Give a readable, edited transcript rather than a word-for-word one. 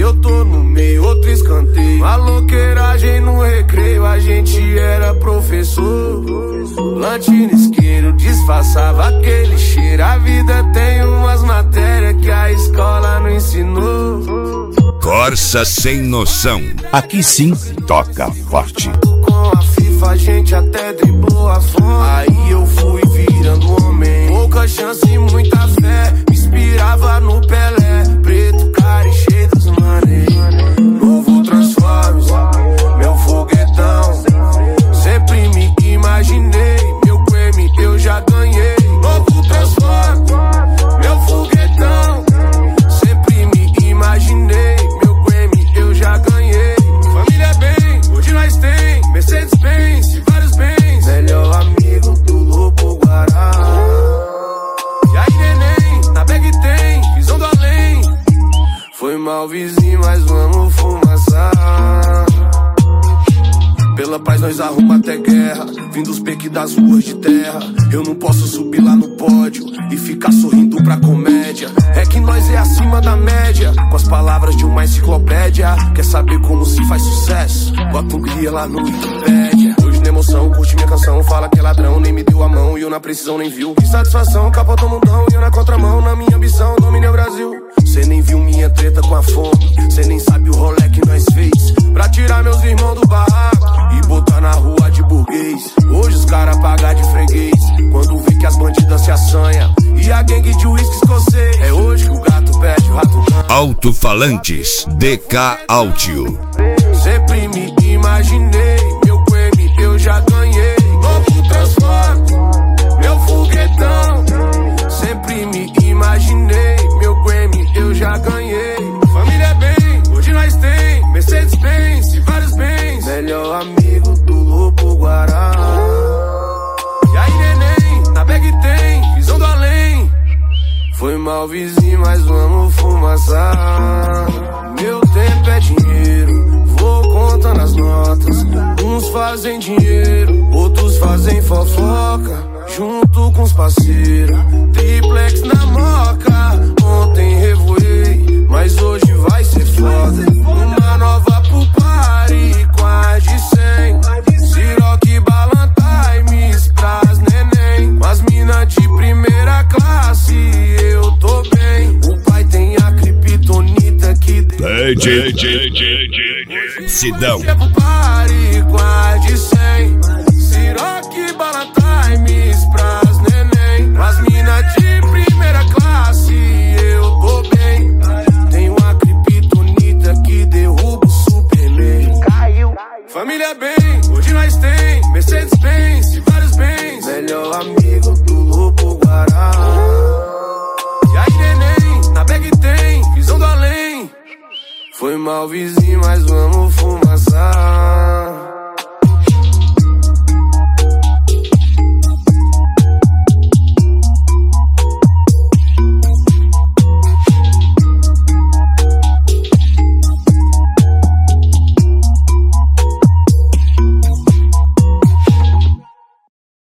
eu tô no meio, outro escanteio. Maloqueiragem no recreio, a gente era professor. Lanche isqueiro, disfarçava aquele cheiro. A vida tem umas matérias que a escola não ensinou. Corsa Sem Noção. Aqui sim, toca forte. Com a FIFA a gente até driblou a fome. Aí eu fui virando homem. Pouca chance e muita fé. Me inspirava no Pelé. Preto, cara e cheio dos mané. Novo Transformers, meu foguetão. Sempre me imaginei. Meu Grammy eu já ganhei. Novo Transformers, meu foguetão. Sempre me imaginei. Meu Grammy eu já ganhei. Família bem, hoje nós tem Mercedes-Benz e vários bens. Melhor amigo do Lobo Guará. E aí neném, na bag tem visão do além. Foi mal vizinho, mas vamos fumaçar. Pela paz nós arruma até guerra. Vim dos peques das ruas de terra. Eu não posso subir lá no pódio e ficar sorrindo pra comédia. É que nós é acima da média. Com as palavras de uma enciclopédia. Quer saber como se faz sucesso? Bota um guia lá no Wikipédia. Hoje na emoção, curte minha canção. Fala que é ladrão, nem me deu a mão. E eu na precisão nem viu. Que satisfação, capotou o mundão. E eu na contramão, na minha ambição, dominei o Brasil. Cê nem viu minha treta com a fome. Cê nem sabe o rolê que nós fez pra tirar meus irmãos do barraco e botar na rua de burguês. Hoje os caras pagam de freguês quando vê que as bandidas se assanham. E a gangue de uísque escocês. É hoje que o gato pede, o rato ganha. Alto-falantes DK Audio. Sempre me imaginei. Meu Grammy eu já ganhei. Novo Transformers, meu foguetão. Sempre me imaginei. Meu Grammy eu já ganhei. Família bem, hoje nós tem Mercedes-Benz e vários bens. Melhor amigo do Lobo Guará. E aí neném, na bag tem visão do além. Foi mal vizinho, mas vamos fumaçar. Meu tempo é dinheiro, vou contando as notas. Uns fazem dinheiro, outros fazem fofoca. Junto com os parceiros, triplex na moca. Ontem revoei, mas hoje vai ser foda. Uma nova pro party com a de 100. Siroque, Ballantymes pras neném. Com as mina de primeira classe, eu tô bem. O pai tem a criptonita que Sidão. Pro party com a de 100. Siroque, Ballantymes pras neném. Com as mina de primeira classe, eu tô bem. Tenho uma criptonita que derruba o Superman. Caiu. Família bem, hoje nós tem Mercedes-Benz e vários bens. Melhor amigo do Lobo Guará. E aí neném, na bag tem visão do além. Foi mal vizinho, mas vamos fumaçar.